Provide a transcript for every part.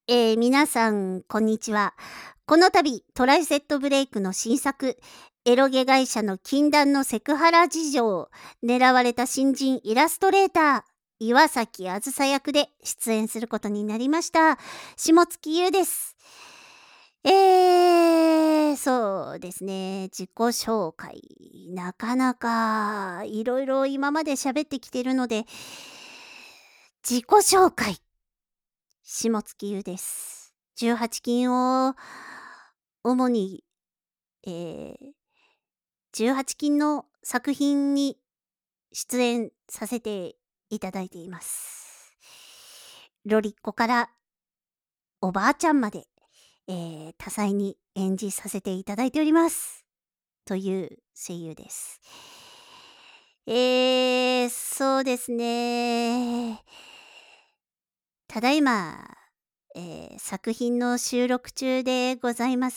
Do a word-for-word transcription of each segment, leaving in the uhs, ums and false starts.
えー皆さん、こんにちは。この度、トライセットブレイクの新作、エロゲ会社の禁断のセクハラ事情、狙われた新人イラストレーター、岩崎あずさ役で出演することになりました。下月優です。えー、そうですね。自己紹介。なかなか、いろいろ今まで喋ってきてるので、自己紹介。下月優です。じゅうはち禁を主に、えー、じゅうはち禁の作品に出演させていただいています。ロリッコからおばあちゃんまで、えー、多彩に演じさせていただいております。という声優です。えー、そうですね。ただいま、えー作品の収録中でございます。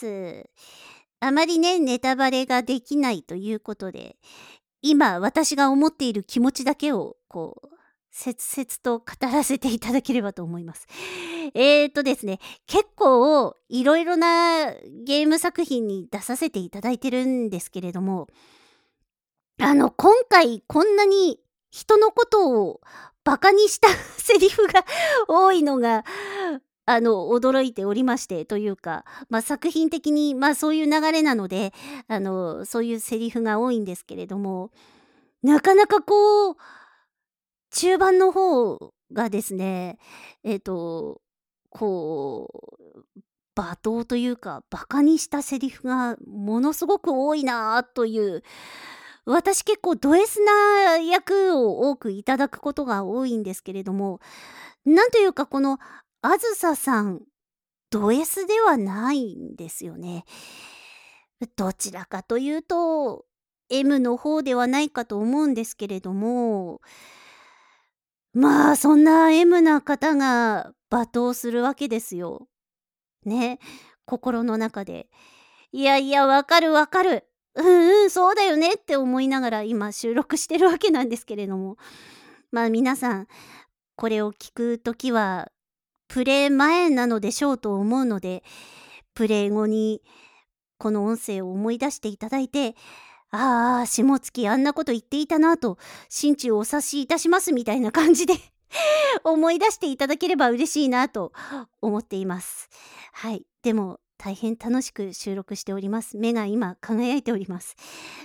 あまりね、ネタバレができないということで、今私が思っている気持ちだけを、こう、切々と語らせていただければと思います。えーとですね、結構いろいろなゲーム作品に出させていただいてるんですけれども、あの、今回こんなに人のことをバカにしたセリフが多いのが、あの、驚いておりまして、というか、まあ、作品的に、まあ、そういう流れなので、あの、そういうセリフが多いんですけれども、なかなかこう、中盤の方がですね、えっと、こう、罵倒というか、バカにしたセリフがものすごく多いなという、私結構ド S な役を多くいただくことが多いんですけれども、なんというかこのあずささん、ド S ではないんですよね。どちらかというと、M の方ではないかと思うんですけれども、まあ、そんな M な方が罵倒するわけですよ。ね。心の中で。いやいや、わかるわかる。うんうん、そうだよねって思いながら今収録してるわけなんですけれども。まあ皆さん、これを聞くときは、プレイ前なのでしょうと思うので、プレイ後にこの音声を思い出していただいて、ああ、下月あんなこと言っていたなと、心中お察しいたしますみたいな感じで思い出していただければ嬉しいなと思っています。はい。でも、大変楽しく収録しております。目が今輝いております。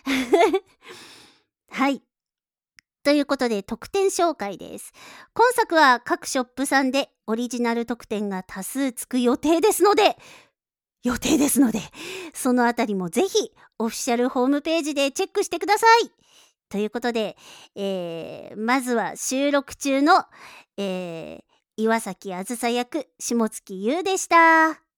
はい。ということで、特典紹介です。今作は各ショップさんでオリジナル特典が多数つく予定ですので、予定ですので、そのあたりもぜひオフィシャルホームページでチェックしてください。ということで、えー、まずは収録中の、えー、岩崎あずさ役、下月優でした。